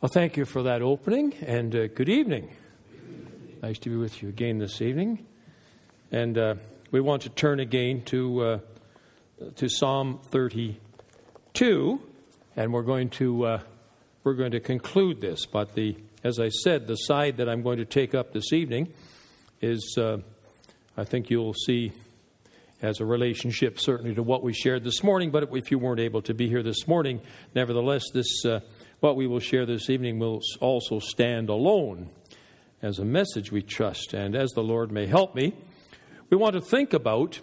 Well, thank you for that opening, and good evening. Nice to be with you again this evening. And we want to turn again to Psalm 32, and we're going to conclude this. But as I said, the side that I'm going to take up this evening is, I think you'll see, has a relationship certainly to what we shared this morning. But if you weren't able to be here this morning, nevertheless, what we will share this evening will also stand alone as a message, we trust. And as the Lord may help me, we want to think about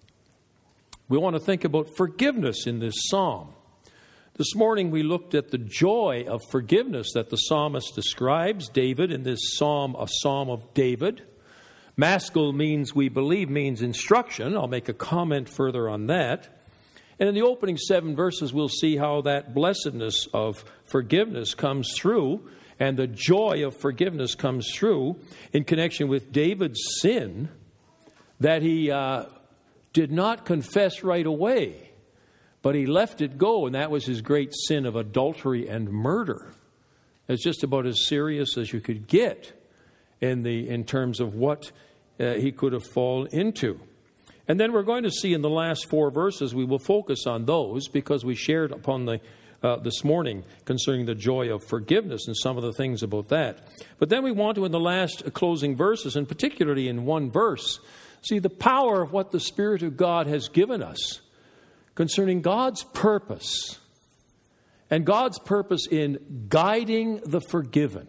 forgiveness in this psalm. This morning we looked at the joy of forgiveness that the psalmist describes. David in this psalm, a psalm of David. Maskil means instruction. I'll make a comment further on that. And in the opening 7 verses, we'll see how that blessedness of forgiveness comes through, and the joy of forgiveness comes through in connection with David's sin that he did not confess right away, but he left it go, and that was his great sin of adultery and murder. It's just about as serious as you could get in terms of what he could have fallen into. And then we're going to see in the last 4 verses, we will focus on those because we shared upon this morning concerning the joy of forgiveness and some of the things about that. But then we want to, in the last closing verses, and particularly in one verse, see the power of what the Spirit of God has given us concerning God's purpose, and God's purpose in guiding the forgiven.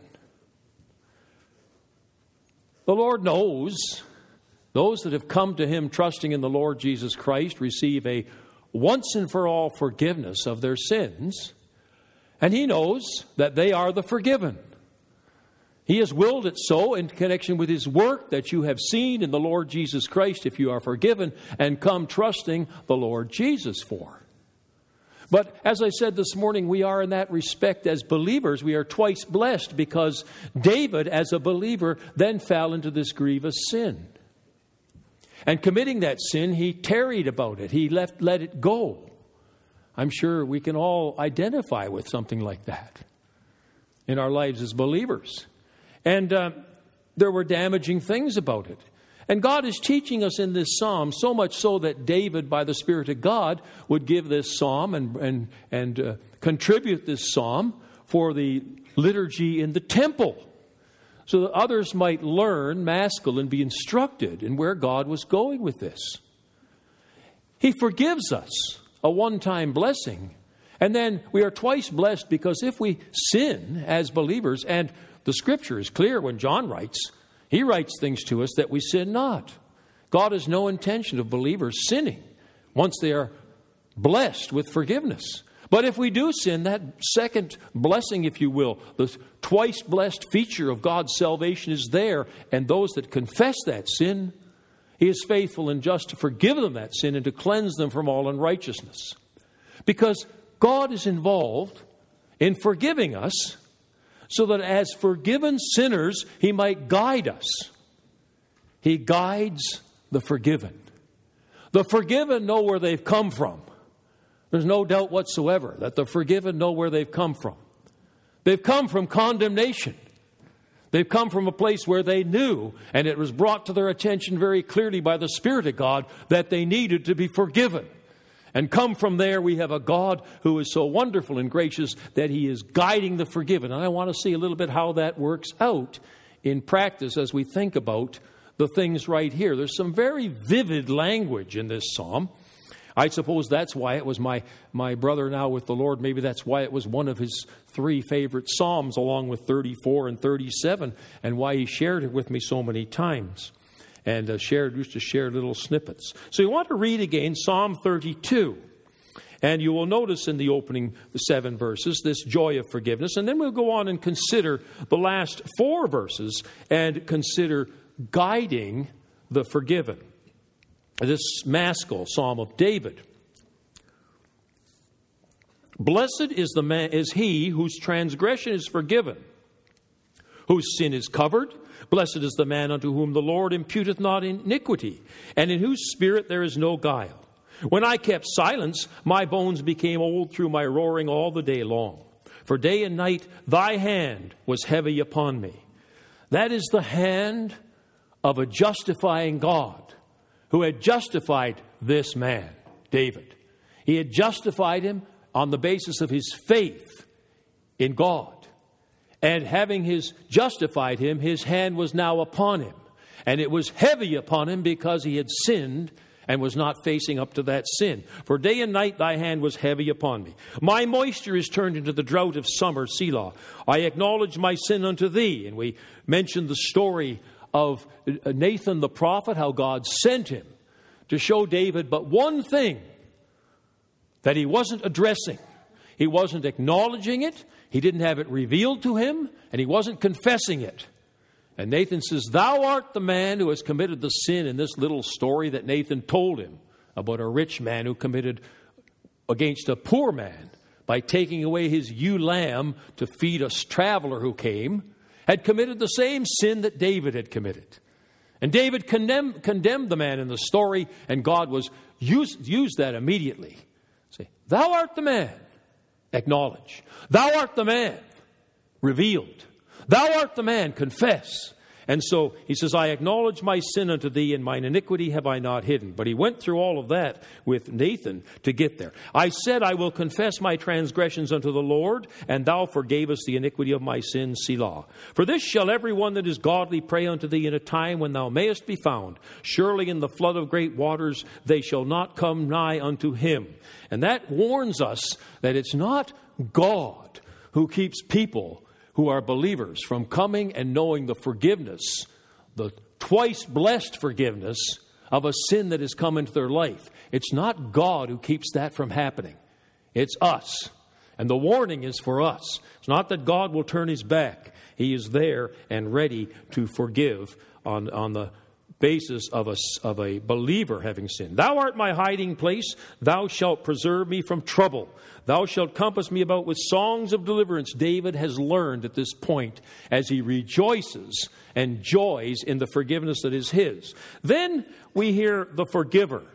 The Lord knows those that have come to Him trusting in the Lord Jesus Christ receive a once and for all forgiveness of their sins, and He knows that they are the forgiven. He has willed it so in connection with His work that you have seen in the Lord Jesus Christ if you are forgiven and come trusting the Lord Jesus for. But as I said this morning, we are in that respect as believers, we are twice blessed because David as a believer then fell into this grievous sin. And committing that sin, he tarried about it. He let it go. I'm sure we can all identify with something like that in our lives as believers. And there were damaging things about it. And God is teaching us in this psalm, so much so that David, by the Spirit of God, would give this psalm and contribute this psalm for the liturgy in the temple, so that others might learn Maskil and be instructed in where God was going with this. He forgives us, a one-time blessing. And then we are twice blessed because if we sin as believers, and the Scripture is clear when John writes, he writes things to us that we sin not. God has no intention of believers sinning once they are blessed with forgiveness. But if we do sin, that second blessing, if you will, the twice blessed feature of God's salvation is there. And those that confess that sin, He is faithful and just to forgive them that sin and to cleanse them from all unrighteousness. Because God is involved in forgiving us so that as forgiven sinners, He might guide us. He guides the forgiven. The forgiven know where they've come from. There's no doubt whatsoever that the forgiven know where they've come from. They've come from condemnation. They've come from a place where they knew, and it was brought to their attention very clearly by the Spirit of God, that they needed to be forgiven. And come from there, we have a God who is so wonderful and gracious that He is guiding the forgiven. And I want to see a little bit how that works out in practice as we think about the things right here. There's some very vivid language in this psalm. I suppose that's why it was my brother now with the Lord. Maybe that's why it was one of his 3 favorite psalms along with 34 and 37, and why he shared it with me so many times and used to share little snippets. So you want to read again Psalm 32, and you will notice in the opening 7 verses this joy of forgiveness, and then we'll go on and consider the last 4 verses and consider guiding the forgiven. This Maskil, Psalm of David. Blessed is he whose transgression is forgiven, whose sin is covered. Blessed is the man unto whom the Lord imputeth not iniquity, and in whose spirit there is no guile. When I kept silence, my bones became old through my roaring all the day long. For day and night thy hand was heavy upon me. That is the hand of a justifying God who had justified this man, David. He had justified him on the basis of his faith in God. And having justified him, his hand was now upon him. And it was heavy upon him because he had sinned and was not facing up to that sin. For day and night thy hand was heavy upon me. My moisture is turned into the drought of summer, Selah. I acknowledge my sin unto thee. And we mentioned the story of Nathan the prophet, how God sent him to show David but one thing that he wasn't addressing. He wasn't acknowledging it. He didn't have it revealed to him. And he wasn't confessing it. And Nathan says, thou art the man who has committed the sin in this little story that Nathan told him about a rich man who committed against a poor man by taking away his ewe lamb to feed a traveler who came, had committed the same sin that David had committed. And David condemned the man in the story, and God used that immediately. Say, thou art the man. Acknowledge. Thou art the man. Revealed. Thou art the man, confess. And so he says, I acknowledge my sin unto thee, and mine iniquity have I not hidden. But he went through all of that with Nathan to get there. I said, I will confess my transgressions unto the Lord, and thou forgavest the iniquity of my sin, Selah. For this shall every one that is godly pray unto thee in a time when thou mayest be found. Surely in the flood of great waters they shall not come nigh unto him. And that warns us that it's not God who keeps people who are believers from coming and knowing the forgiveness, the twice blessed forgiveness of a sin that has come into their life. It's not God who keeps that from happening. It's us. And the warning is for us. It's not that God will turn his back. He is there and ready to forgive on the basis of a believer having sinned. Thou art my hiding place. Thou shalt preserve me from trouble. Thou shalt compass me about with songs of deliverance. David has learned at this point as he rejoices and joys in the forgiveness that is his. Then we hear the forgiver.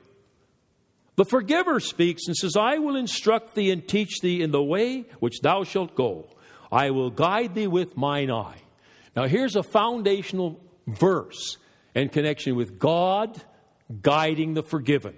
The forgiver speaks and says, I will instruct thee and teach thee in the way which thou shalt go. I will guide thee with mine eye. Now here's a foundational verse in connection with God guiding the forgiven.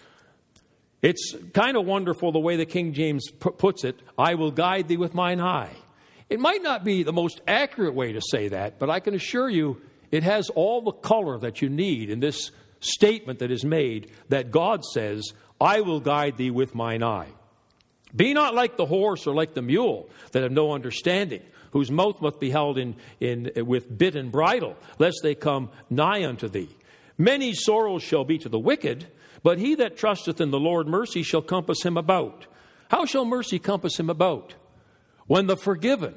It's kind of wonderful the way the King James puts it, I will guide thee with mine eye. It might not be the most accurate way to say that, but I can assure you it has all the color that you need in this statement that is made that God says, I will guide thee with mine eye. Be not like the horse or like the mule that have no understanding, whose mouth must be held in with bit and bridle, lest they come nigh unto thee. Many sorrows shall be to the wicked, but he that trusteth in the Lord, mercy shall compass him about. How shall mercy compass him about? When the forgiven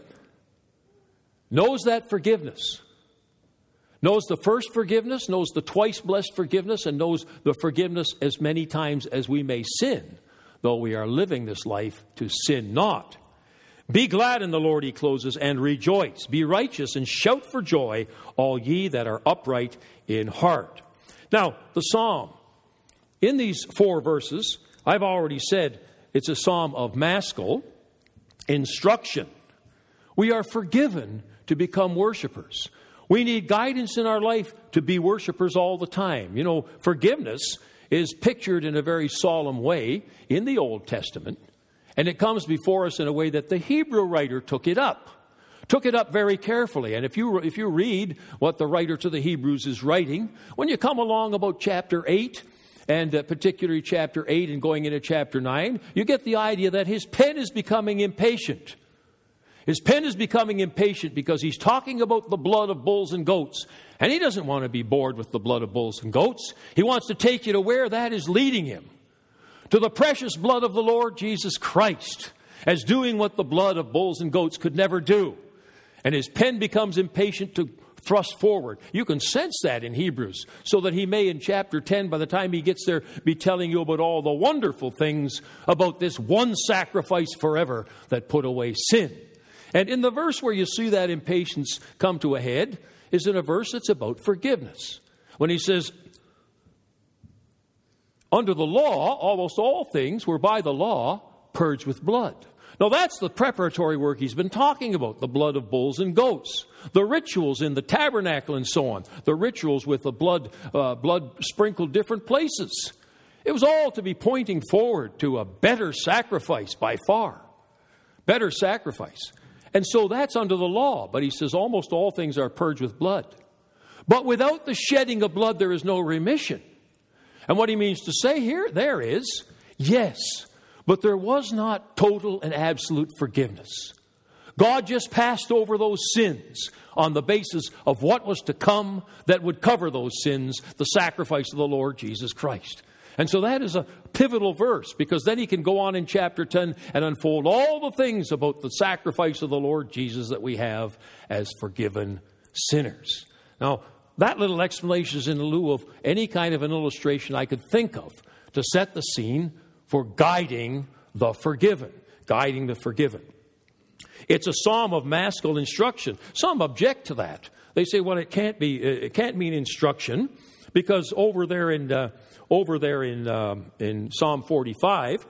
knows that forgiveness, knows the first forgiveness, knows the twice blessed forgiveness, and knows the forgiveness as many times as we may sin, though we are living this life to sin not. Be glad in the Lord, he closes, and rejoice. Be righteous and shout for joy, all ye that are upright in heart. Now, the psalm. In these 4 verses, I've already said it's a psalm of maskil, instruction. We are forgiven to become worshipers. We need guidance in our life to be worshipers all the time. You know, forgiveness is pictured in a very solemn way in the Old Testament. And it comes before us in a way that the Hebrew writer took it up very carefully. And if you read what the writer to the Hebrews is writing, when you come along about chapter 8, and particularly chapter 8 and going into chapter 9, you get the idea that his pen is becoming impatient. His pen is becoming impatient because he's talking about the blood of bulls and goats. And he doesn't want to be bored with the blood of bulls and goats. He wants to take you to where that is leading him. To the precious blood of the Lord Jesus Christ, as doing what the blood of bulls and goats could never do. And his pen becomes impatient to thrust forward. You can sense that in Hebrews, so that he may in chapter 10, by the time he gets there, be telling you about all the wonderful things about this one sacrifice forever that put away sin. And in the verse where you see that impatience come to a head is in a verse that's about forgiveness. When he says, under the law, almost all things were by the law purged with blood. Now that's the preparatory work he's been talking about, the blood of bulls and goats, the rituals in the tabernacle and so on, the rituals with the blood sprinkled different places. It was all to be pointing forward to a better sacrifice by far. Better sacrifice. And so that's under the law. But he says almost all things are purged with blood. But without the shedding of blood, there is no remission. And what he means to say here, there is, yes, but there was not total and absolute forgiveness. God just passed over those sins on the basis of what was to come that would cover those sins, the sacrifice of the Lord Jesus Christ. And so that is a pivotal verse, because then he can go on in chapter 10 and unfold all the things about the sacrifice of the Lord Jesus that we have as forgiven sinners. Now, that little explanation is in lieu of any kind of an illustration I could think of to set the scene for guiding the forgiven. Guiding the forgiven. It's a psalm of maskil instruction. Some object to that. They say, well, it can't mean instruction, because over there in Psalm 45,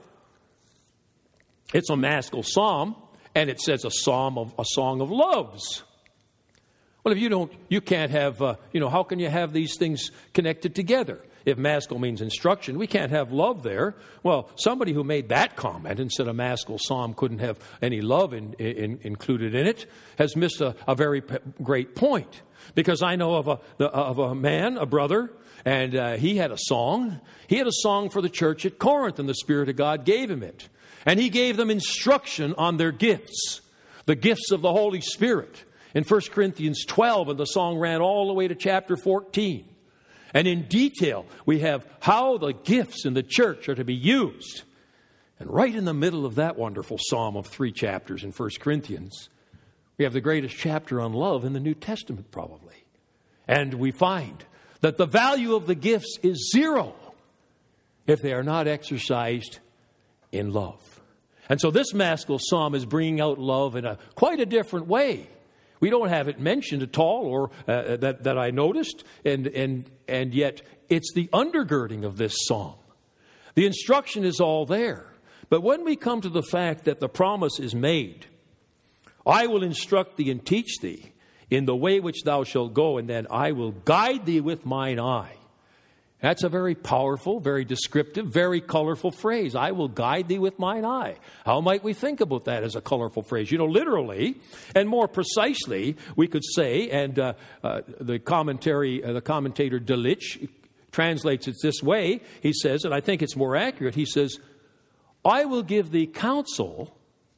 it's a maskil psalm, and it says a song of loves. Well, if you can't have, how can you have these things connected together? If maskil means instruction, we can't have love there. Well, somebody who made that comment and said a maskil psalm couldn't have any love included in it has missed a very great point. Because I know of a man, a brother, and he had a song. He had a song for the church at Corinth, and the Spirit of God gave him it. And he gave them instruction on their gifts, the gifts of the Holy Spirit. In 1 Corinthians 12, and the song ran all the way to chapter 14. And in detail, we have how the gifts in the church are to be used. And right in the middle of that wonderful psalm of 3 chapters in 1 Corinthians, we have the greatest chapter on love in the New Testament, probably. And we find that the value of the gifts is zero if they are not exercised in love. And so this maskil psalm is bringing out love in quite a different way. We don't have it mentioned at all, or that I noticed, and yet it's the undergirding of this psalm. The instruction is all there. But when we come to the fact that the promise is made, I will instruct thee and teach thee in the way which thou shalt go, and then I will guide thee with mine eye. That's a very powerful, very descriptive, very colorful phrase. I will guide thee with mine eye. How might we think about that as a colorful phrase? Literally, and more precisely, we could say, and the commentator Delitzsch translates it this way. He says, and I think it's more accurate, he says, I will give thee counsel,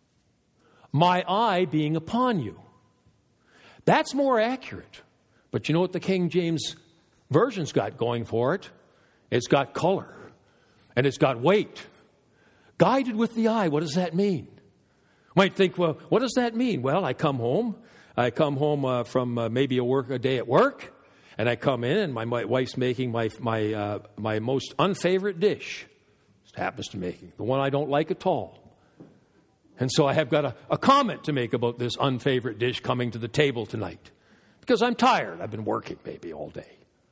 my eye being upon you. That's more accurate. But you know what the King James Version's got going for it? It's got color. And it's got weight. Guided with the eye, what does that mean? You might think, well, what does that mean? Well, I come home from maybe a day at work, and I come in, and my wife's making my most unfavorite dish. It happens to making the one I don't like at all. And so I have got a comment to make about this unfavorite dish coming to the table tonight. Because I'm tired. I've been working maybe all day.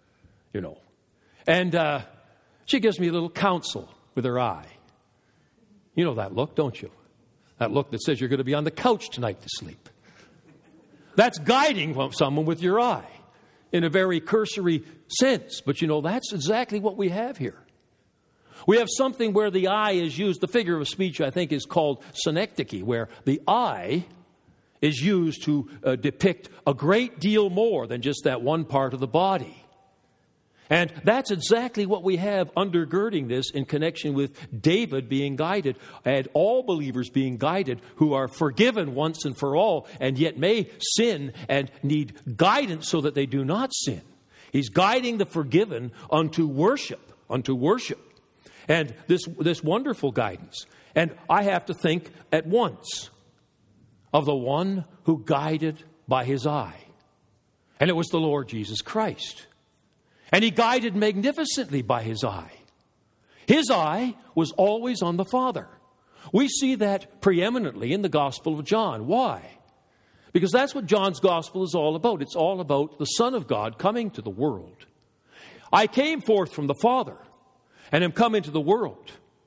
And she gives me a little counsel with her eye. You know that look, don't you? That look that says you're going to be on the couch tonight to sleep. That's guiding someone with your eye in a very cursory sense. But that's exactly what we have here. We have something where the eye is used. The figure of speech, I think, is called synecdoche, where the eye is used to depict a great deal more than just that one part of the body. And that's exactly what we have undergirding this in connection with David being guided and all believers being guided who are forgiven once and for all and yet may sin and need guidance so that they do not sin. He's guiding the forgiven unto worship. And this wonderful guidance. And I have to think at once of the one who guided by his eye. And it was the Lord Jesus Christ. And he guided magnificently by his eye. His eye was always on the Father. We see that preeminently in the Gospel of John. Why? Because that's what John's Gospel is all about. It's all about the Son of God coming to the world. I came forth from the Father and am come into the world.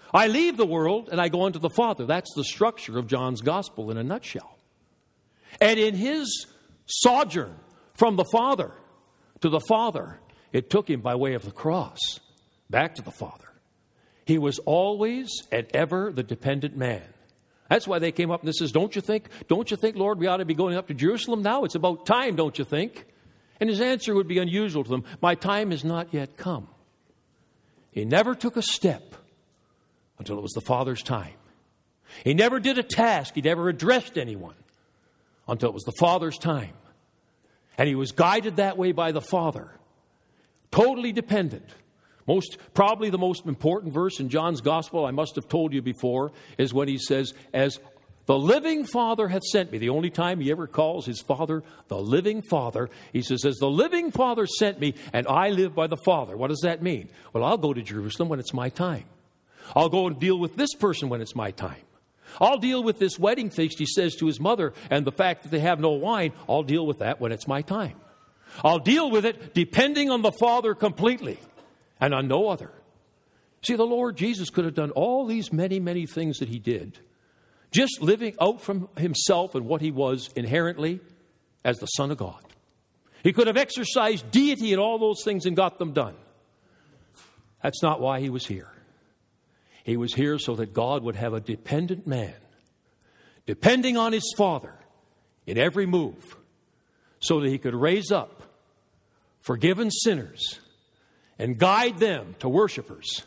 I leave the world and I go unto the Father. That's the structure of John's gospel in a nutshell. And in his sojourn from the Father to the Father, it took him by way of the cross back to the Father. He was always and ever the dependent man. That's why they came up and says, don't you think, Lord, we ought to be going up to Jerusalem now? It's about time, don't you think? And his answer would be unusual to them. My time has not yet come. He never took a step until it was the Father's time. He never did a task. He never addressed anyone until it was the Father's time. And he was guided that way by the Father. Totally dependent. Probably the most important verse in John's Gospel, I must have told you before, is when he says, as the living Father hath sent me. The only time he ever calls his Father the living Father. He says, as the living Father sent me, and I live by the Father. What does that mean? Well, I'll go to Jerusalem when it's my time. I'll go and deal with this person when it's my time. I'll deal with this wedding feast, he says to his mother, and the fact that they have no wine. I'll deal with that when it's my time. I'll deal with it depending on the Father completely and on no other. See, the Lord Jesus could have done all these many, many things that he did, just living out from himself and what he was inherently as the Son of God. He could have exercised deity and all those things and got them done. That's not why he was here. He was here so that God would have a dependent man, depending on his Father in every move, so that he could raise up forgiven sinners and guide them to worshipers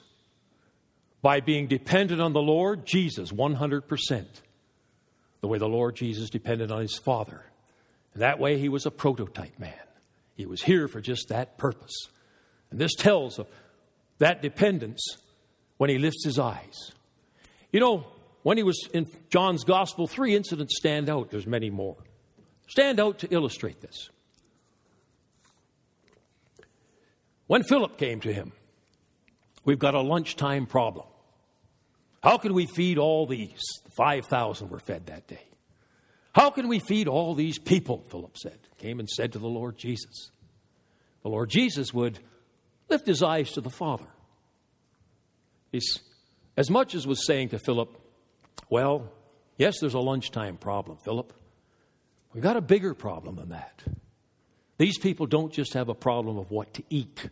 by being dependent on the Lord Jesus 100%, the way the Lord Jesus depended on his Father. And that way he was a prototype man. He was here for just that purpose. And this tells of that dependence when he lifts his eyes. You know, when he was in John's Gospel, 3 incidents stand out. There's many more. Stand out to illustrate this. When Philip came to him, we've got a lunchtime problem. How can we feed all these? 5,000 were fed that day. How can we feed all these people? Philip said. Came and said to the Lord Jesus. The Lord Jesus would lift his eyes to the Father. He's, as much as was saying to Philip, well, yes, there's a lunchtime problem, Philip. We've got a bigger problem than that. These people don't just have a problem of what to eat.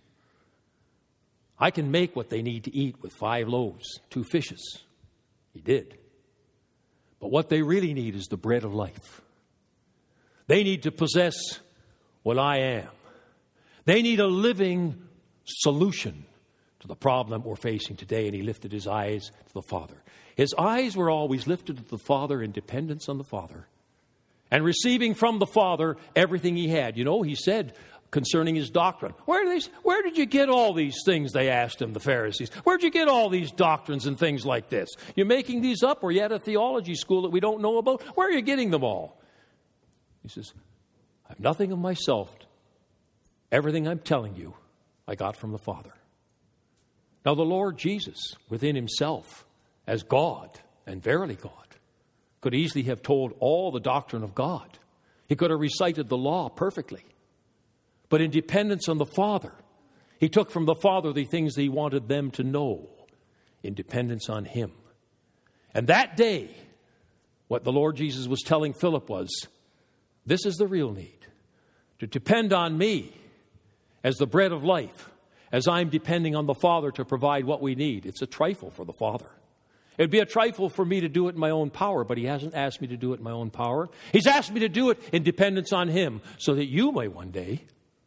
I can make what they need to eat with 5 loaves, 2 fishes. He did. But what they really need is the bread of life. They need to possess what I am. They need a living solution to the problem we're facing today. And he lifted his eyes to the Father. His eyes were always lifted to the Father in dependence on the Father and receiving from the Father everything he had. You know, he said concerning his doctrine, where did you get all these things, they asked him, the Pharisees. Where'd you get all these doctrines and things like this? You're making these up, or you at a theology school that we don't know about? Where are you getting them all? He says, I have nothing of myself. Everything I'm telling you, I got from the Father. Now the Lord Jesus, within himself, as God, and verily God, could easily have told all the doctrine of God. He could have recited the law perfectly. But in dependence on the Father, he took from the Father the things that he wanted them to know in dependence on him. And that day, what the Lord Jesus was telling Philip was, this is the real need. To depend on me as the bread of life, as I'm depending on the Father to provide what we need. It's a trifle for the Father. It'd be a trifle for me to do it in my own power, but he hasn't asked me to do it in my own power. He's asked me to do it in dependence on him, so that you may one day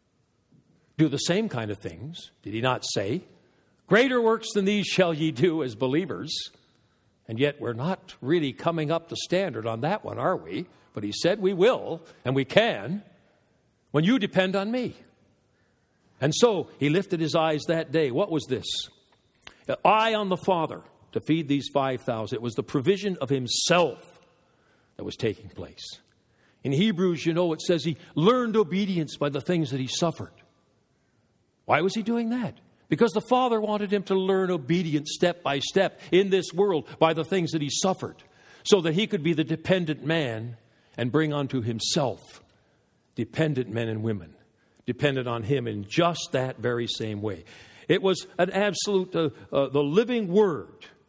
do the same kind of things. Did he not say, greater works than these shall ye do as believers? And yet we're not really coming up to standard on that one, are we? But he said we will, and we can, when you depend on me. And so he lifted his eyes that day. What was this? An eye on the Father to feed these 5,000. It was the provision of himself that was taking place. In Hebrews, you know, it says he learned obedience by the things that he suffered. Why was he doing that? Because the Father wanted him to learn obedience step by step in this world by the things that he suffered, so that he could be the dependent man and bring unto himself dependent men and women, dependent on him in just that very same way. It was an absolute, the living word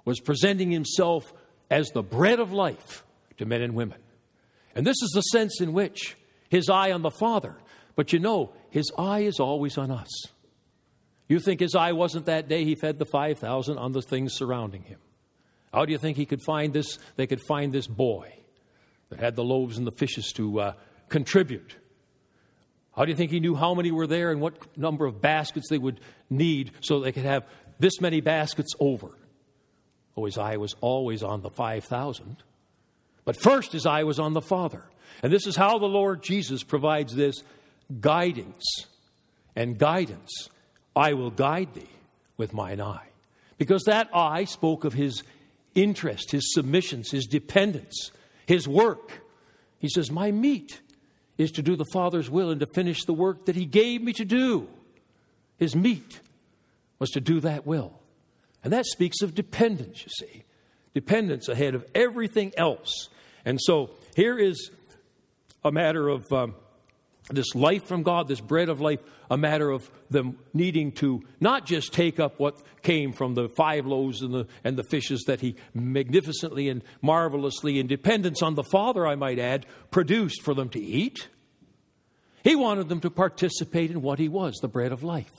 was presenting himself as the bread of life to men and women. And this is the sense in which his eye on the Father. But you know, his eye is always on us. You think his eye wasn't that day he fed the 5,000 on the things surrounding him? How do you think he could find this? They could find this boy that had the loaves and the fishes to contribute. How do you think he knew how many were there and what number of baskets they would need so they could have this many baskets over? Oh, his eye was always on the 5,000. But first his eye was on the Father. And this is how the Lord Jesus provides this guidance and guidance. I will guide thee with mine eye. Because that eye spoke of his interest, his submissions, his dependence, his work. He says, my meat is to do the Father's will and to finish the work that he gave me to do. His meat was to do that will. And that speaks of dependence, you see. Dependence ahead of everything else. And so here is a matter of this life from God, this bread of life, a matter of them needing to not just take up what came from the 5 loaves and the fishes that he magnificently and marvelously, in dependence on the Father, I might add, produced for them to eat. He wanted them to participate in what he was, the bread of life.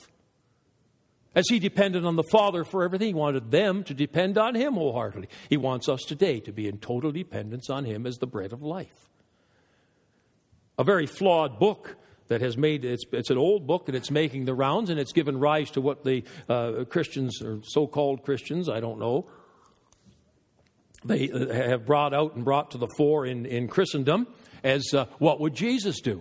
As he depended on the Father for everything, he wanted them to depend on him wholeheartedly. He wants us today to be in total dependence on him as the bread of life. A very flawed book that has made, it's an old book and it's making the rounds, and it's given rise to what the Christians, or so-called Christians, I don't know, they have brought out and brought to the fore in Christendom as what would Jesus do?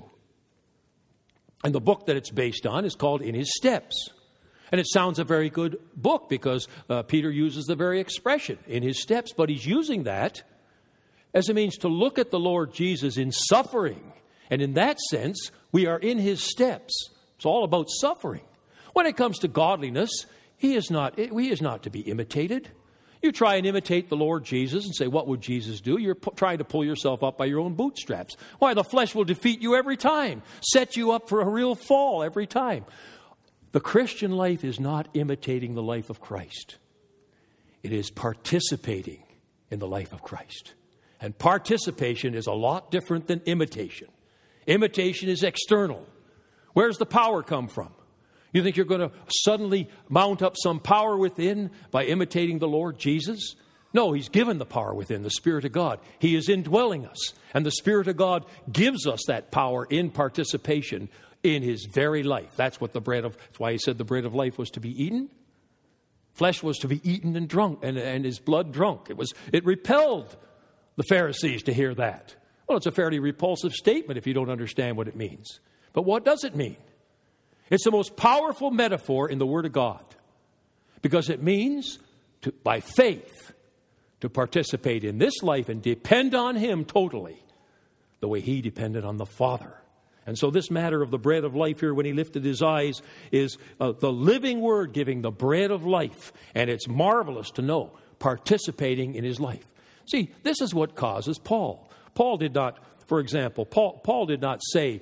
And the book that it's based on is called In His Steps. And it sounds a very good book because Peter uses the very expression, in his steps. But he's using that as a means to look at the Lord Jesus in suffering. And in that sense, we are in his steps. It's all about suffering. When it comes to godliness, he is not to be imitated. You try and imitate the Lord Jesus and say, what would Jesus do? You're trying to pull yourself up by your own bootstraps. Why? The flesh will defeat you every time, set you up for a real fall every time. The Christian life is not imitating the life of Christ. It is participating in the life of Christ. And participation is a lot different than imitation. Imitation is external. Where's the power come from? You think you're going to suddenly mount up some power within by imitating the Lord Jesus? No, he's given the power within, the Spirit of God. He is indwelling us. And the Spirit of God gives us that power in participation in his very life. That's what that's why he said the bread of life was to be eaten. Flesh was to be eaten and drunk, and his blood drunk. It repelled the Pharisees to hear that. Well, it's a fairly repulsive statement if you don't understand what it means. But what does it mean? It's the most powerful metaphor in the Word of God, because it means by faith to participate in this life and depend on him totally the way he depended on the Father. And so this matter of the bread of life here, when he lifted his eyes, is the living Word giving the bread of life. And it's marvelous to know, participating in his life. See, this is what causes Paul. Paul did not, for example, Paul did not say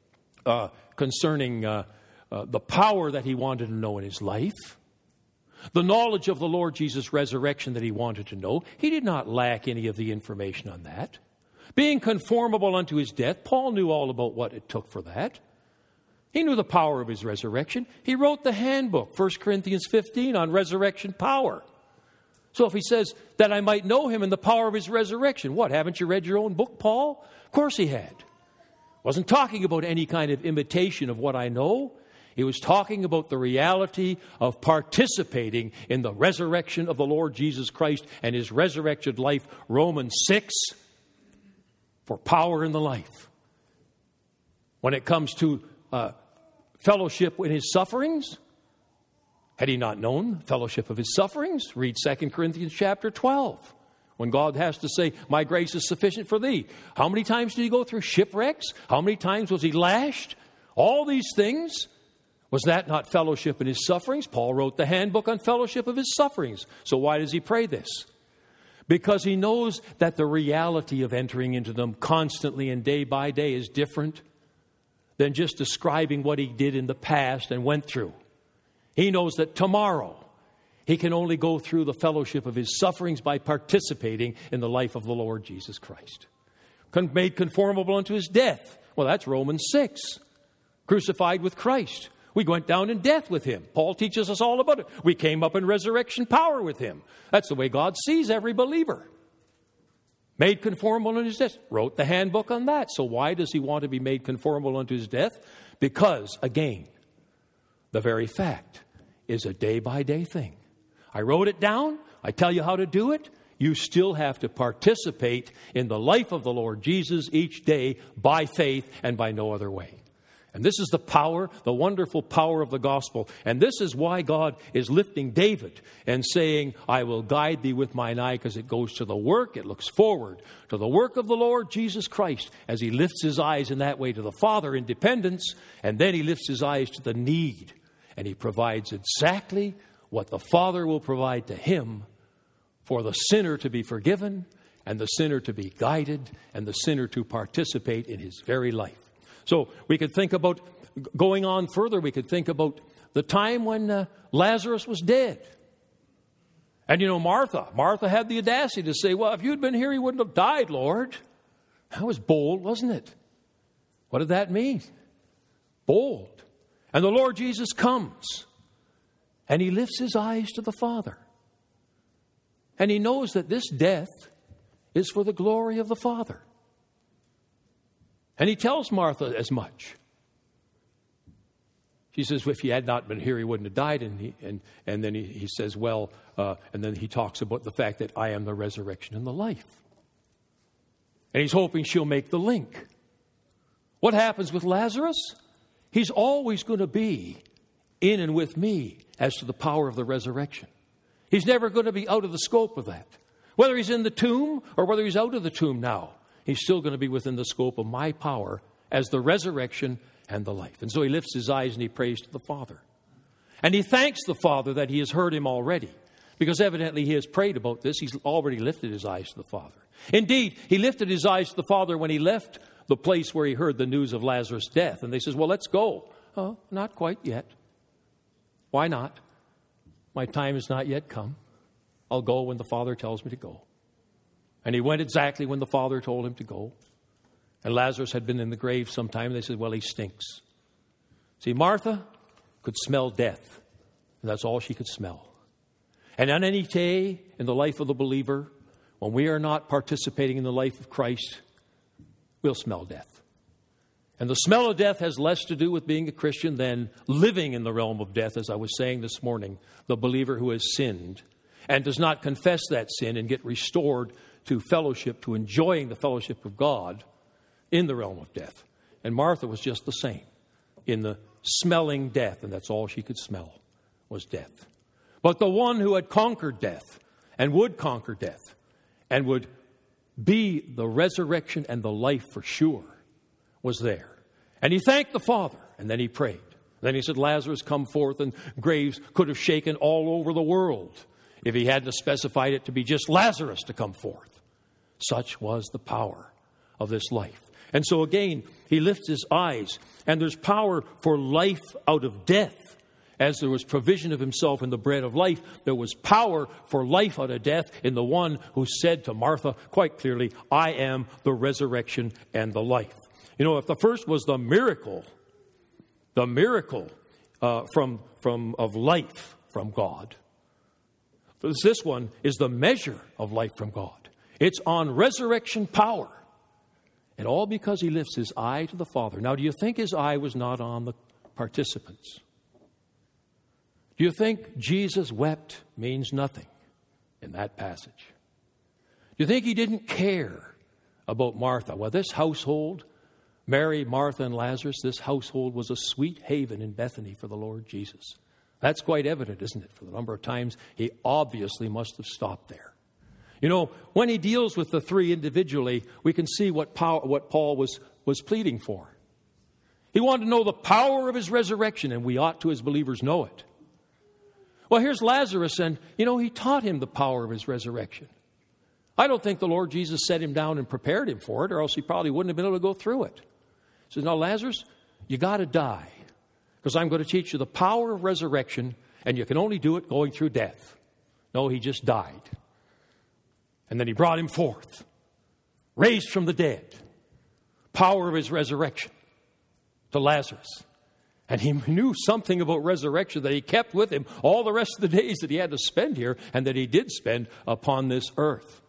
concerning the power that he wanted to know in his life, the knowledge of the Lord Jesus' resurrection that he wanted to know. He did not lack any of the information on that. Being conformable unto his death, Paul knew all about what it took for that. He knew the power of his resurrection. He wrote the handbook, 1 Corinthians 15, on resurrection power. So if he says that I might know him in the power of his resurrection, what, haven't you read your own book, Paul? Of course he had. Wasn't talking about any kind of imitation of what I know. He was talking about the reality of participating in the resurrection of the Lord Jesus Christ and his resurrected life, Romans 6, for power in the life. When it comes to fellowship in his sufferings, had he not known fellowship of his sufferings? Read 2 Corinthians chapter 12. When God has to say, my grace is sufficient for thee. How many times did he go through shipwrecks? How many times was he lashed? All these things. Was that not fellowship in his sufferings? Paul wrote the handbook on fellowship of his sufferings. So why does he pray this? Because he knows that the reality of entering into them constantly and day by day is different than just describing what he did in the past and went through. He knows that tomorrow he can only go through the fellowship of his sufferings by participating in the life of the Lord Jesus Christ. Made conformable unto his death. Well, that's Romans 6. Crucified with Christ. We went down in death with him. Paul teaches us all about it. We came up in resurrection power with him. That's the way God sees every believer. Made conformable unto his death. Wrote the handbook on that. So why does he want to be made conformable unto his death? Because, again, the very fact is a day-by-day thing. I wrote it down. I tell you how to do it. You still have to participate in the life of the Lord Jesus each day by faith and by no other way. And this is the power, the wonderful power of the gospel. And this is why God is lifting David and saying, I will guide thee with mine eye, because it goes to the work, it looks forward to the work of the Lord Jesus Christ as he lifts his eyes in that way to the Father in dependence, and then he lifts his eyes to the need. And he provides exactly what the Father will provide to him for the sinner to be forgiven and the sinner to be guided and the sinner to participate in his very life. So we could think about, going on further, we could think about the time when Lazarus was dead. And Martha had the audacity to say, well, if you'd been here, he wouldn't have died, Lord. That was bold, wasn't it? What did that mean? Bold. And the Lord Jesus comes and he lifts his eyes to the Father. And he knows that this death is for the glory of the Father. And he tells Martha as much. She says, if he had not been here, he wouldn't have died. And then he says, and then he talks about the fact that I am the resurrection and the life. And he's hoping she'll make the link. What happens with Lazarus? He's always going to be in and with me as to the power of the resurrection. He's never going to be out of the scope of that. Whether he's in the tomb or whether he's out of the tomb now, he's still going to be within the scope of my power as the resurrection and the life. And so he lifts his eyes and he prays to the Father. And he thanks the Father that he has heard him already, because evidently he has prayed about this. He's already lifted his eyes to the Father. Indeed, he lifted his eyes to the Father when he left the place where he heard the news of Lazarus' death. And they says, well, let's go. Oh, not quite yet. Why not? My time has not yet come. I'll go when the Father tells me to go. And he went exactly when the Father told him to go. And Lazarus had been in the grave some time. They said, well, he stinks. See, Martha could smell death. And that's all she could smell. And on any day in the life of the believer, when we are not participating in the life of Christ, we'll smell death. And the smell of death has less to do with being a Christian than living in the realm of death, as I was saying this morning. The believer who has sinned and does not confess that sin and get restored to fellowship, to enjoying the fellowship of God in the realm of death. And Martha was just the same, in the smelling death, and that's all she could smell was death. But the one who had conquered death and would conquer death and would be the resurrection and the life for sure was there. And he thanked the Father, and then he prayed. Then he said, Lazarus, come forth, and graves could have shaken all over the world if he hadn't specified it to be just Lazarus to come forth. Such was the power of this life. And so again, he lifts his eyes, and there's power for life out of death. As there was provision of himself in the bread of life, there was power for life out of death in the one who said to Martha quite clearly, I am the resurrection and the life. You know, if the first was the miracle of life from God, this one is the measure of life from God. It's on resurrection power. And all because he lifts his eye to the Father. Now, do you think his eye was not on the participants? Do you think Jesus wept means nothing in that passage? Do you think he didn't care about Martha? Well, this household, Mary, Martha, and Lazarus, this household was a sweet haven in Bethany for the Lord Jesus. That's quite evident, isn't it? For the number of times he obviously must have stopped there. You know, when he deals with the three individually, we can see what Paul was pleading for. He wanted to know the power of his resurrection, and we ought to, as believers, know it. Well, here's Lazarus, and, he taught him the power of his resurrection. I don't think the Lord Jesus set him down and prepared him for it, or else he probably wouldn't have been able to go through it. He says, now, Lazarus, you got to die, because I'm going to teach you the power of resurrection, and you can only do it going through death. No, he just died. And then he brought him forth, raised from the dead, power of his resurrection to Lazarus. And he knew something about resurrection that he kept with him all the rest of the days that he had to spend here and that he did spend upon this earth.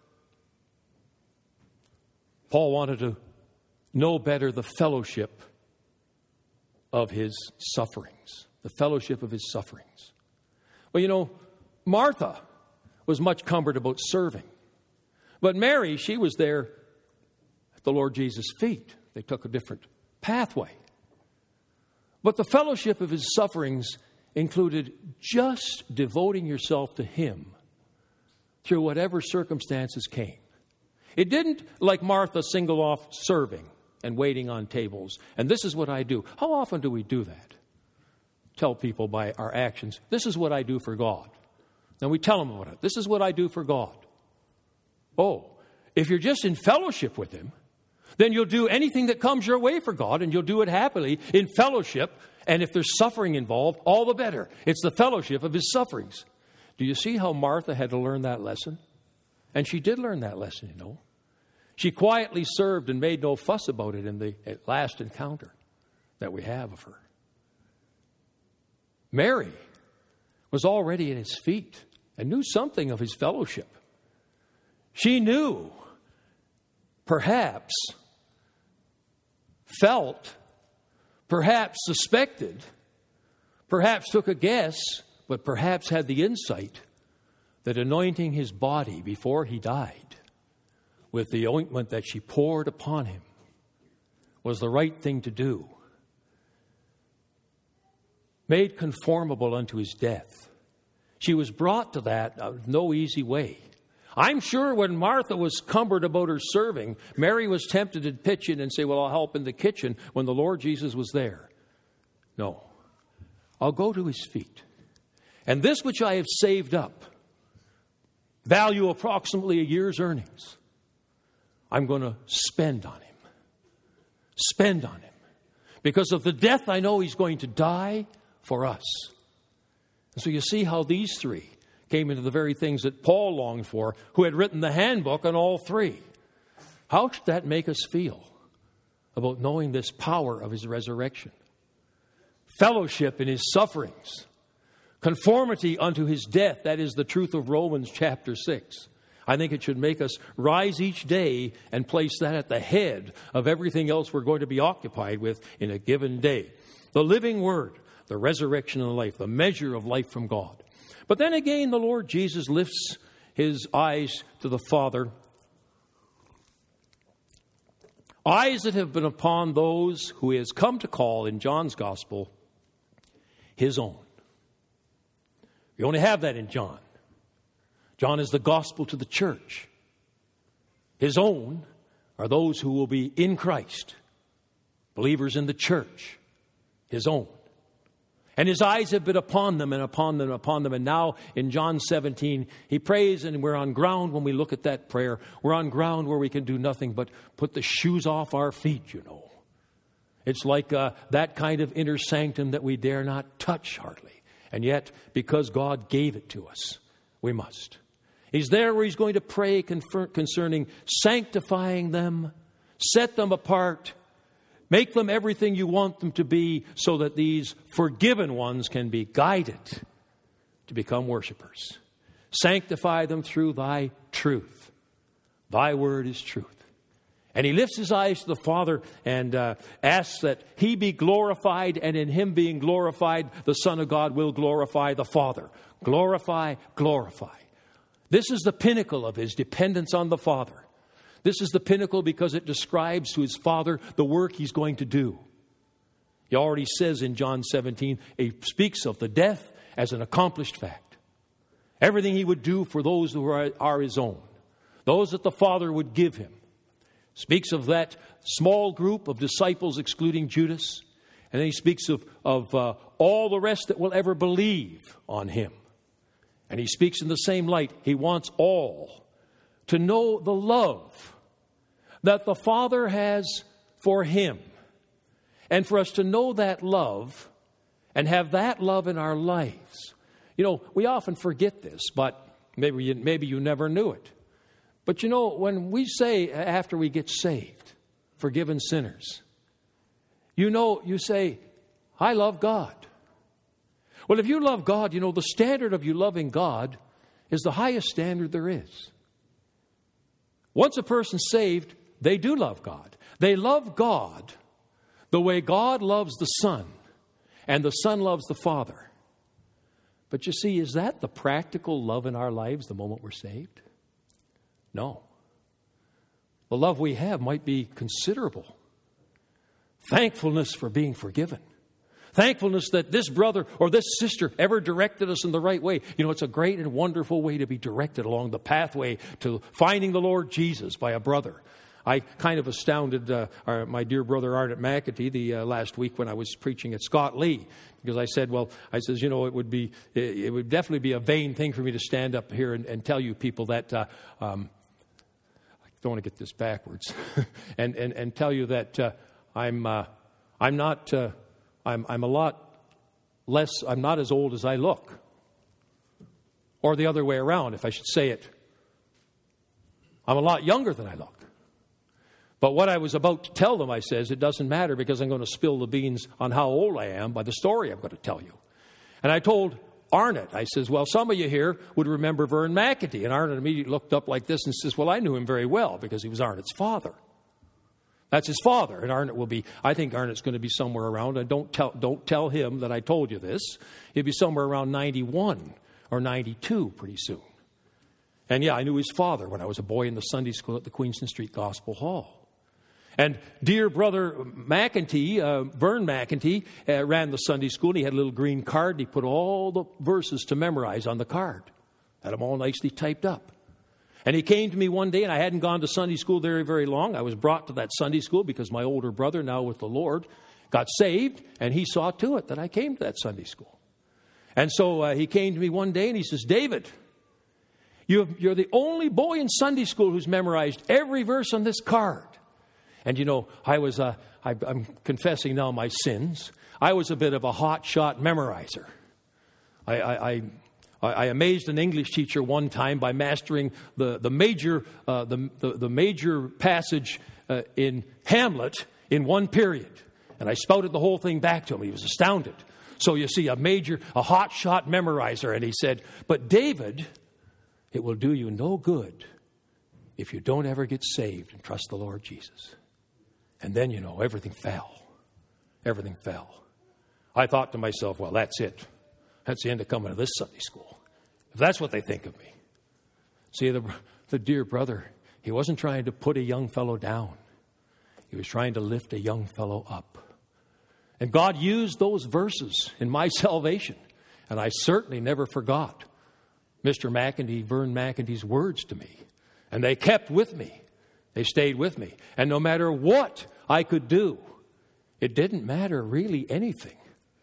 Paul wanted to know better the fellowship of his sufferings. The fellowship of his sufferings. Well, you know, Martha was much cumbered about serving. But Mary, she was there at the Lord Jesus' feet. They took a different pathway. But the fellowship of his sufferings included just devoting yourself to him through whatever circumstances came. It didn't, like Martha, single off serving and waiting on tables. And this is what I do. How often do we do that? Tell people by our actions, this is what I do for God. And we tell them about it. This is what I do for God. Oh, if you're just in fellowship with him, then you'll do anything that comes your way for God, and you'll do it happily in fellowship. And if there's suffering involved, all the better. It's the fellowship of his sufferings. Do you see how Martha had to learn that lesson? And she did learn that lesson, you know. She quietly served and made no fuss about it in the last encounter that we have of her. Mary was already at his feet and knew something of his fellowship. She knew, perhaps, felt, perhaps suspected, perhaps took a guess, but perhaps had the insight that anointing his body before he died with the ointment that she poured upon him was the right thing to do. Made conformable unto his death. She was brought to that no easy way. I'm sure when Martha was cumbered about her serving, Mary was tempted to pitch in and say, well, I'll help in the kitchen when the Lord Jesus was there. No. I'll go to his feet. And this which I have saved up, value approximately a year's earnings, I'm going to spend on him. Spend on him. Because of the death I know he's going to die for us. And so you see how these three came into the very things that Paul longed for, who had written the handbook on all three. How should that make us feel about knowing this power of his resurrection? Fellowship in his sufferings. Conformity unto his death. That is the truth of Romans chapter 6. I think it should make us rise each day and place that at the head of everything else we're going to be occupied with in a given day. The living word, the resurrection and life, the measure of life from God. But then again, the Lord Jesus lifts his eyes to the Father. Eyes that have been upon those who he has come to call in John's gospel his own. We only have that in John. John is the gospel to the church. His own are those who will be in Christ, believers in the church. His own. And his eyes have been upon them and upon them and upon them. And now in John 17, he prays, and we're on ground when we look at that prayer. We're on ground where we can do nothing but put the shoes off our feet, you know. It's like that kind of inner sanctum that we dare not touch hardly. And yet, because God gave it to us, we must. He's there where he's going to pray concerning sanctifying them, set them apart, make them everything you want them to be so that these forgiven ones can be guided to become worshipers. Sanctify them through thy truth. Thy word is truth. And he lifts his eyes to the Father and asks that he be glorified, and in him being glorified, the Son of God will glorify the Father. Glorify, glorify. This is the pinnacle of his dependence on the Father. This is the pinnacle because it describes to his Father the work he's going to do. He already says in John 17, he speaks of the death as an accomplished fact. Everything he would do for those who are his own, those that the Father would give him. Speaks of that small group of disciples excluding Judas. And then he speaks of all the rest that will ever believe on him. And he speaks in the same light. He wants all to know the love that the Father has for him. And for us to know that love and have that love in our lives. You know, we often forget this, but Maybe you never knew it. But you know, when we say after we get saved, forgiven sinners, you say, I love God. Well, if you love God, the standard of you loving God is the highest standard there is. Once a person's saved, they do love God. They love God the way God loves the Son, and the Son loves the Father. But you see, is that the practical love in our lives the moment we're saved? No. The love we have might be considerable. Thankfulness for being forgiven. Thankfulness that this brother or this sister ever directed us in the right way. It's a great and wonderful way to be directed along the pathway to finding the Lord Jesus by a brother. I kind of astounded my dear brother Arnott McEntee the last week when I was preaching at Scott Lee, because I said, it would definitely be a vain thing for me to stand up here and tell you people that I don't want to get this backwards, and tell you that I'm not as old as I look, or the other way around, if I should say it. I'm a lot younger than I look. But what I was about to tell them, I says, it doesn't matter because I'm going to spill the beans on how old I am by the story I'm going to tell you. And I told Arnott, I says, well, some of you here would remember Vern McEntee. And Arnott immediately looked up like this and says, well, I knew him very well because he was Arnott's father. That's his father. And Arnott I think Arnott's going to be somewhere around, and don't tell him that I told you this. He'll be somewhere around 91 or 92 pretty soon. And yeah, I knew his father when I was a boy in the Sunday school at the Queenston Street Gospel Hall. And dear brother McEntee, Vern McEntee, ran the Sunday school, and he had a little green card, and he put all the verses to memorize on the card. Had them all nicely typed up. And he came to me one day, and I hadn't gone to Sunday school very, very long. I was brought to that Sunday school because my older brother, now with the Lord, got saved, and he saw to it that I came to that Sunday school. And so he came to me one day, and he says, David, you're the only boy in Sunday school who's memorized every verse on this card. And I'm confessing now my sins. I was a bit of a hotshot memorizer. I amazed an English teacher one time by mastering the major passage in Hamlet in one period. And I spouted the whole thing back to him. He was astounded. So you see, a hotshot memorizer. And he said, but David, it will do you no good if you don't ever get saved and trust the Lord Jesus. And then, everything fell. Everything fell. I thought to myself, well, that's it. That's the end of coming to this Sunday school. If that's what they think of me. See, the dear brother, he wasn't trying to put a young fellow down. He was trying to lift a young fellow up. And God used those verses in my salvation. And I certainly never forgot Mr. McEntee, Vern McEntee's words to me. And they kept with me. They stayed with me. And no matter what I could do, it didn't matter really anything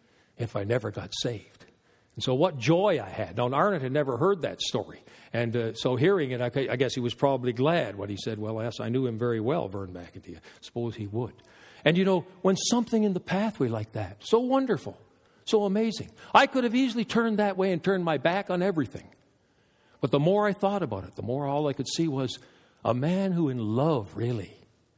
if I never got saved. And so what joy I had. Now, Arnott had never heard that story. And so hearing it, I guess he was probably glad when he said, well, yes, I knew him very well, Vern McEntee. I suppose he would. And when something in the pathway like that, so wonderful, so amazing, I could have easily turned that way and turned my back on everything. But the more I thought about it, the more all I could see was a man who in love really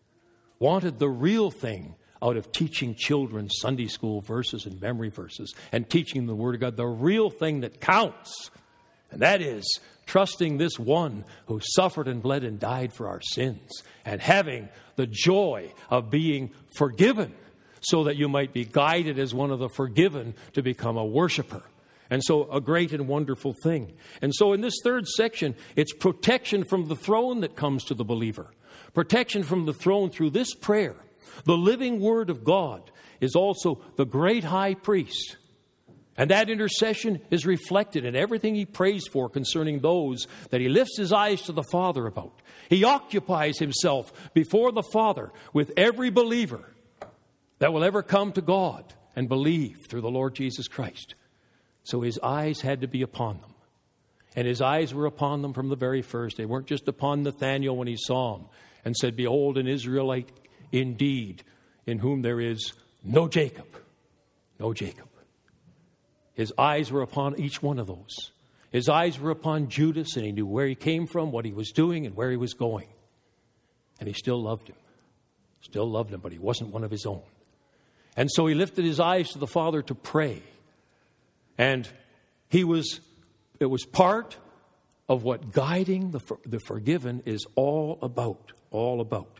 wanted the real thing out of teaching children Sunday school verses and memory verses and teaching the Word of God, the real thing that counts. And that is trusting this one who suffered and bled and died for our sins and having the joy of being forgiven so that you might be guided as one of the forgiven to become a worshiper. And so a great and wonderful thing. And so in this third section, it's protection from the throne that comes to the believer. Protection from the throne through this prayer. The living Word of God is also the great high priest. And that intercession is reflected in everything he prays for concerning those that he lifts his eyes to the Father about. He occupies himself before the Father with every believer that will ever come to God and believe through the Lord Jesus Christ. So his eyes had to be upon them. And his eyes were upon them from the very first. They weren't just upon Nathanael when he saw him and said, behold, an Israelite indeed, in whom there is no Jacob. No Jacob. His eyes were upon each one of those. His eyes were upon Judas, and he knew where he came from, what he was doing, and where he was going. And he still loved him. Still loved him, but he wasn't one of his own. And so he lifted his eyes to the Father to pray. And it was part of what guiding the forgiven is all about. All about.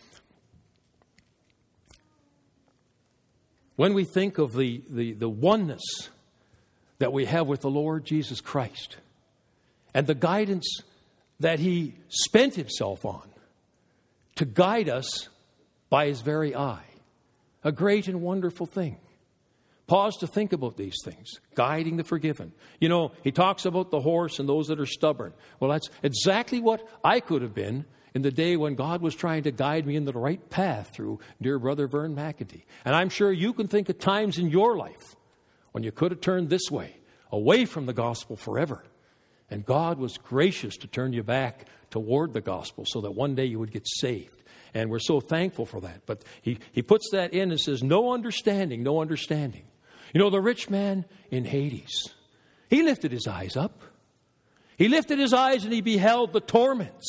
When we think of the oneness that we have with the Lord Jesus Christ and the guidance that He spent Himself on to guide us by His very eye, a great and wonderful thing. Pause to think about these things. Guiding the forgiven. You know, He talks about the horse and those that are stubborn. Well, that's exactly what I could have been in the day when God was trying to guide me in the right path through dear brother Vern McEntee. And I'm sure you can think of times in your life when you could have turned this way, away from the gospel forever. And God was gracious to turn you back toward the gospel so that one day you would get saved. And we're so thankful for that. But he puts that in and says, no understanding, no understanding. You know, the rich man in Hades, he lifted his eyes up. He lifted his eyes and he beheld the torments.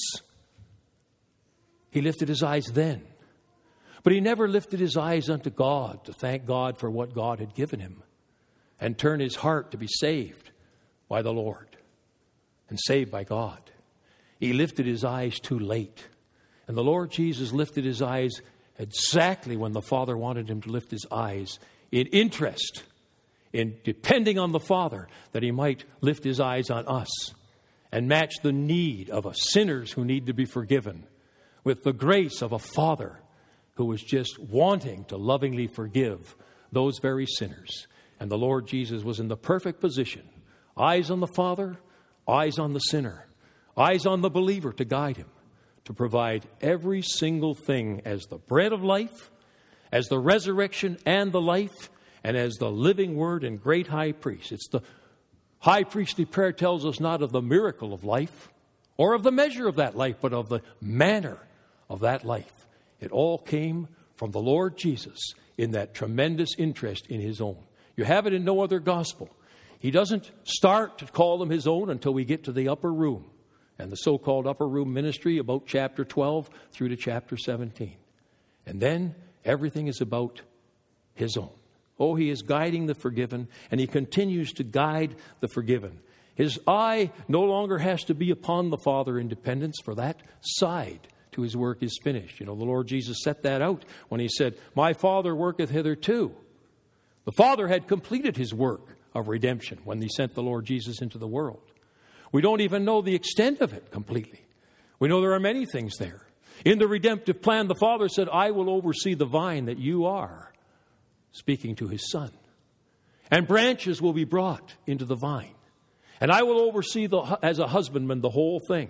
He lifted his eyes then. But he never lifted his eyes unto God to thank God for what God had given him and turn his heart to be saved by the Lord and saved by God. He lifted his eyes too late. And the Lord Jesus lifted his eyes exactly when the Father wanted him to lift his eyes in interest, in depending on the Father, that he might lift his eyes on us and match the need of us sinners who need to be forgiven with the grace of a Father who was just wanting to lovingly forgive those very sinners. And the Lord Jesus was in the perfect position. Eyes on the Father, eyes on the sinner, eyes on the believer to guide him, to provide every single thing as the bread of life, as the resurrection and the life, and as the living word and great high priest. It's the high priestly prayer tells us not of the miracle of life or of the measure of that life, but of the manner of that life. It all came from the Lord Jesus in that tremendous interest in His own. You have it in no other gospel. He doesn't start to call them His own until we get to the upper room and the so-called upper room ministry about chapter 12 through to chapter 17. And then everything is about His own. Oh, He is guiding the forgiven, and He continues to guide the forgiven. His eye no longer has to be upon the Father in dependence, for that side to His work is finished. You know, the Lord Jesus set that out when He said, my Father worketh hitherto. The Father had completed His work of redemption when He sent the Lord Jesus into the world. We don't even know the extent of it completely. We know there are many things there. In the redemptive plan, the Father said, I will oversee the vine that you are, speaking to His Son. And branches will be brought into the vine. And I will oversee, as a husbandman, the whole thing.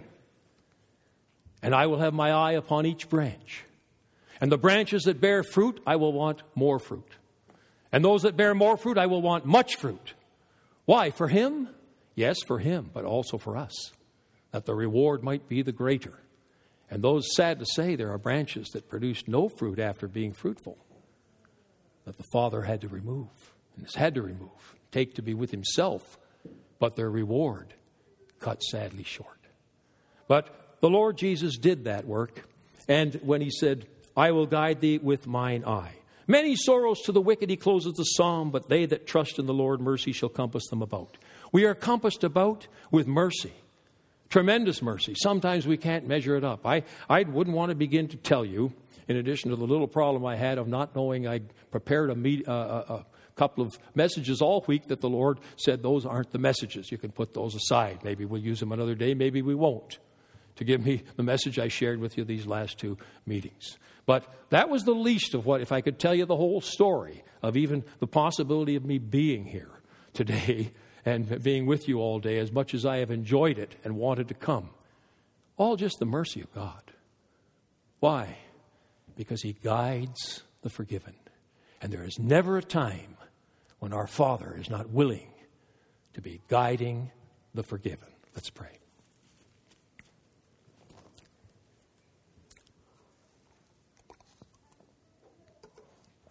And I will have my eye upon each branch. And the branches that bear fruit, I will want more fruit. And those that bear more fruit, I will want much fruit. Why? For Him? Yes, for Him, but also for us, that the reward might be the greater. And those, sad to say, there are branches that produced no fruit after being fruitful, that the Father had to remove, and has had to remove, take to be with Himself, but their reward cut sadly short. But the Lord Jesus did that work, and when He said, I will guide thee with mine eye. Many sorrows to the wicked, He closes the psalm, but they that trust in the Lord, mercy shall compass them about. We are compassed about with mercy, tremendous mercy. Sometimes we can't measure it up. I wouldn't want to begin to tell you, in addition to the little problem I had of not knowing I prepared a couple of messages all week that the Lord said those aren't the messages. You can put those aside. Maybe we'll use them another day. Maybe we won't. To give me the message I shared with you these last two meetings. But that was the least of what, if I could tell you the whole story of even the possibility of me being here today and being with you all day, as much as I have enjoyed it and wanted to come. All just the mercy of God. Why? Because He guides the forgiven. And there is never a time when our Father is not willing to be guiding the forgiven. Let's pray.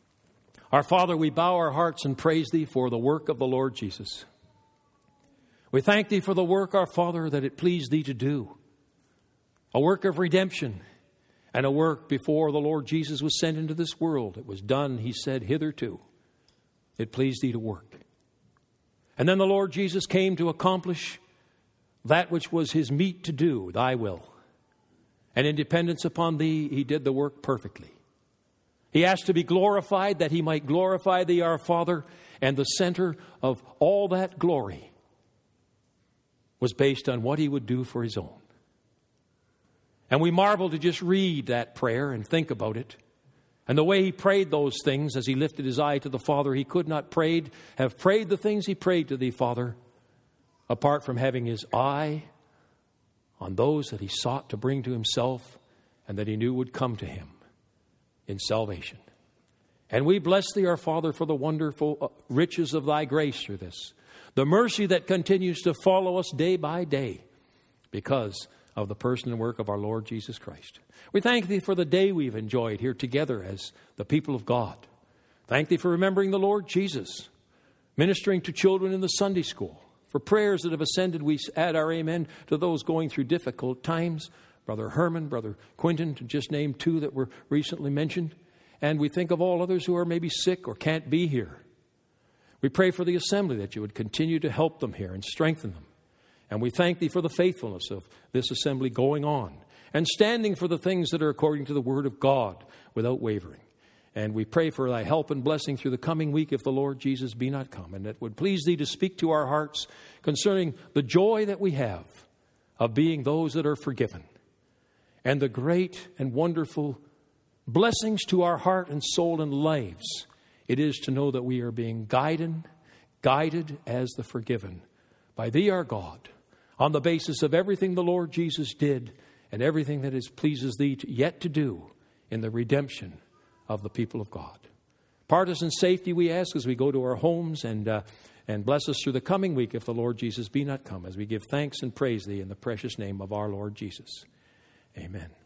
Our Father, we bow our hearts and praise Thee for the work of the Lord Jesus. We thank Thee for the work, our Father, that it pleased Thee to do. A work of redemption and a work before the Lord Jesus was sent into this world. It was done, He said, hitherto. It pleased Thee to work. And then the Lord Jesus came to accomplish that which was His meat to do, Thy will. And in dependence upon Thee, He did the work perfectly. He asked to be glorified that He might glorify Thee, our Father, and the center of all that glory was based on what He would do for His own. And we marvel to just read that prayer and think about it. And the way He prayed those things as He lifted His eye to the Father, He could not have prayed the things He prayed to Thee, Father, apart from having His eye on those that He sought to bring to Himself and that He knew would come to Him in salvation. And we bless Thee, our Father, for the wonderful riches of Thy grace through this. The mercy that continues to follow us day by day because of the person and work of our Lord Jesus Christ. We thank Thee for the day we've enjoyed here together as the people of God. Thank Thee for remembering the Lord Jesus, ministering to children in the Sunday school. For prayers that have ascended, we add our amen to those going through difficult times. Brother Herman, Brother Quinton, to just name two that were recently mentioned. And we think of all others who are maybe sick or can't be here. We pray for the assembly that You would continue to help them here and strengthen them. And we thank Thee for the faithfulness of this assembly going on and standing for the things that are according to the Word of God without wavering. And we pray for Thy help and blessing through the coming week if the Lord Jesus be not come. And it would please Thee to speak to our hearts concerning the joy that we have of being those that are forgiven. And the great and wonderful blessings to our heart and soul and lives it is to know that we are being guided as the forgiven by Thee, our God, on the basis of everything the Lord Jesus did and everything that pleases Thee yet to do in the redemption of the people of God. Part us in safety, we ask, as we go to our homes, and bless us through the coming week if the Lord Jesus be not come, as we give thanks and praise Thee in the precious name of our Lord Jesus. Amen.